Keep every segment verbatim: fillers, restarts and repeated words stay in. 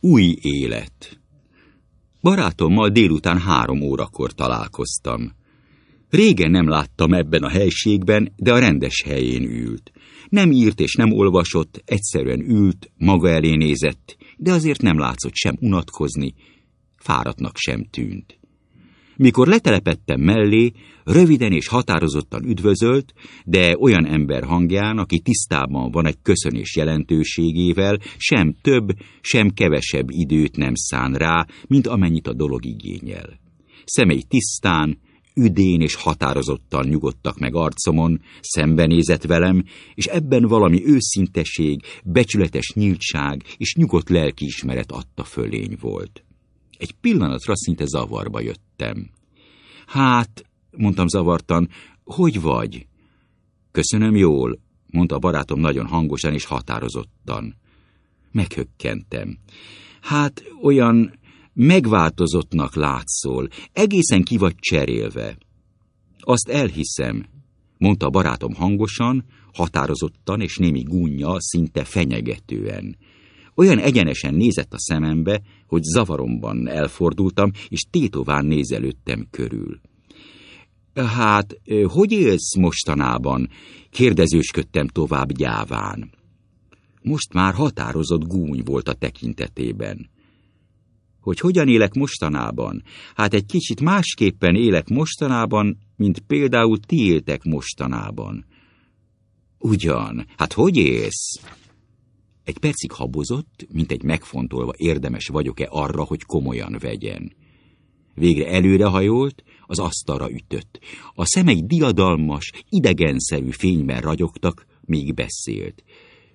Új élet. Barátommal délután három órakor találkoztam. Régen nem láttam ebben a helységben, de a rendes helyén ült. Nem írt és nem olvasott, egyszerűen ült, maga elé nézett, de azért nem látszott sem unatkozni, fáradtnak sem tűnt. Mikor letelepedtem mellé, röviden és határozottan üdvözölt, de olyan ember hangján, aki tisztában van egy köszönés jelentőségével, sem több, sem kevesebb időt nem szán rá, mint amennyit a dolog igényel. Szemei tisztán, üdén és határozottan nyugodtak meg arcomon, szembenézett velem, és ebben valami őszinteség, becsületes nyíltság és nyugodt lelkiismeret adta fölény volt. Egy pillanatra szinte zavarba jöttem. Hát, mondtam zavartan, hogy vagy? Köszönöm jól, mondta a barátom nagyon hangosan és határozottan. Meghökkentem. Hát, olyan megváltozottnak látszol, egészen ki vagy cserélve. Azt elhiszem, mondta a barátom hangosan, határozottan és némi gúnnyal, szinte fenyegetően. Olyan egyenesen nézett a szemembe, hogy zavaromban elfordultam, és tétován nézelődtem körül. Hát, hogy élsz mostanában? Kérdezősködtem tovább gyáván. Most már határozott gúny volt a tekintetében. Hogy hogyan élek mostanában? Hát egy kicsit másképpen élek mostanában, mint például ti éltek mostanában. Ugyan, hát hogy élsz? Egy percig habozott, mint egy megfontolva érdemes vagyok-e arra, hogy komolyan vegyen. Végre előrehajolt, az asztalra ütött. A szemei diadalmas, idegenszerű fényben ragyogtak, míg beszélt.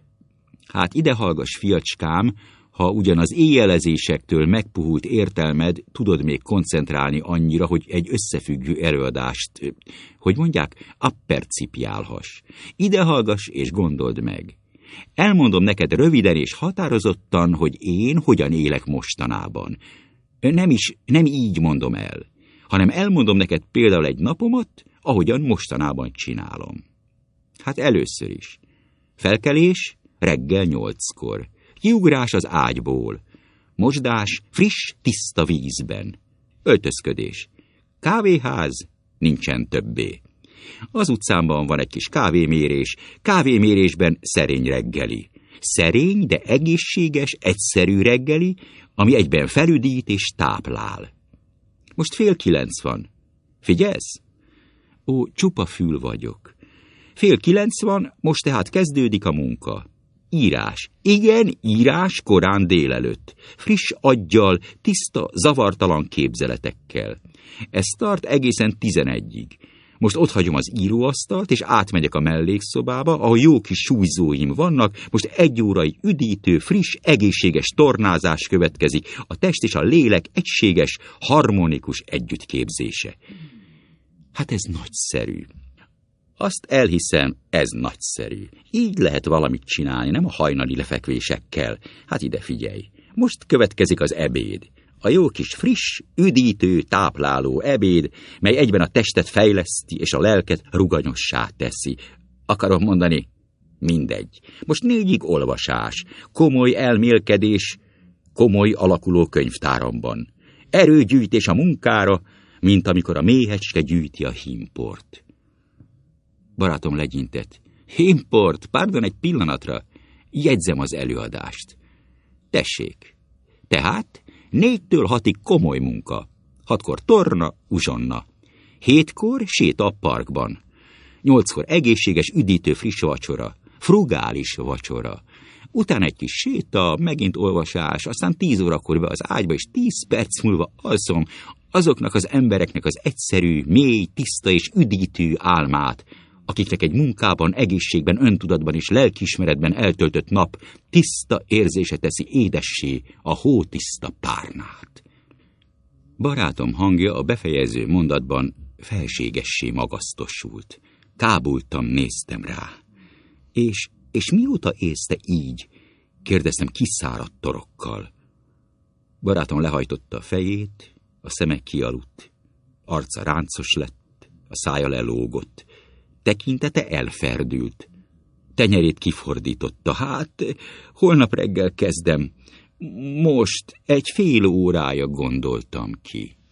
Hát ide hallgass, fiacskám, ha ugyan az éjjelezésektől megpuhult értelmed, tudod még koncentrálni annyira, hogy egy összefüggő előadást, hogy mondják, appercipiálhass. Ide hallgass és gondold meg. Elmondom neked röviden és határozottan, hogy én hogyan élek mostanában. Nem is, nem így mondom el, hanem elmondom neked például egy napomat, ahogyan mostanában csinálom. Hát először is. Felkelés reggel nyolckor. Kiugrás az ágyból. Mosdás friss, tiszta vízben. Öltözködés. Kávéház nincsen többé. Az utcámban van egy kis kávémérés, kávémérésben szerény reggeli. Szerény, de egészséges, egyszerű reggeli, ami egyben felüdít és táplál. Most fél kilenc van. Figyelsz? Ó, csupa fül vagyok. Fél kilenc van, most tehát kezdődik a munka. Írás. Igen, írás korán délelőtt. Friss aggyal, tiszta, zavartalan képzeletekkel. Ez tart egészen tizenegyig. Most otthagyom az íróasztalt, és átmegyek a mellékszobába, ahol jó kis súlyzóim vannak, most egy órai üdítő, friss, egészséges tornázás következik, a test és a lélek egységes, harmonikus együttképzése. Hát ez nagyszerű. Azt elhiszem, ez nagyszerű. Így lehet valamit csinálni, nem a hajnali lefekvésekkel. Hát ide figyelj. Most következik az ebéd. A jó kis friss, üdítő, tápláló ebéd, mely egyben a testet fejleszti és a lelket ruganyossá teszi. Akarom mondani, mindegy. Most négyig olvasás, komoly elmélkedés, komoly alakuló könyvtáramban. Erőgyűjtés a munkára, mint amikor a méhecske gyűjti a hímport. Barátom legyintett. Hímport, pardon, egy pillanatra. Jegyzem az előadást. Tessék. Tehát négytől hatig komoly munka. Hatkor torna, uzsonna. Hétkor séta a parkban. Nyolckor egészséges, üdítő, friss vacsora. Frugális vacsora. Utána egy kis séta, megint olvasás, aztán tíz órakor be az ágyba, és tíz perc múlva alszom azoknak az embereknek az egyszerű, mély, tiszta és üdítő álmát, akiknek egy munkában, egészségben, öntudatban és lelkiismeretben eltöltött nap tiszta érzése teszi édessé a hótiszta párnát. Barátom hangja a befejező mondatban felségessé magasztosult. Kábultam, néztem rá. És, és mióta élsz te így? Kérdeztem kiszáradt torokkal. Barátom lehajtotta a fejét, a szeme kialudt, arca ráncos lett, a szája lelógott, tekintete elferdült. Tenyerét kifordította. Hát, holnap reggel kezdem. Most egy fél órája gondoltam ki.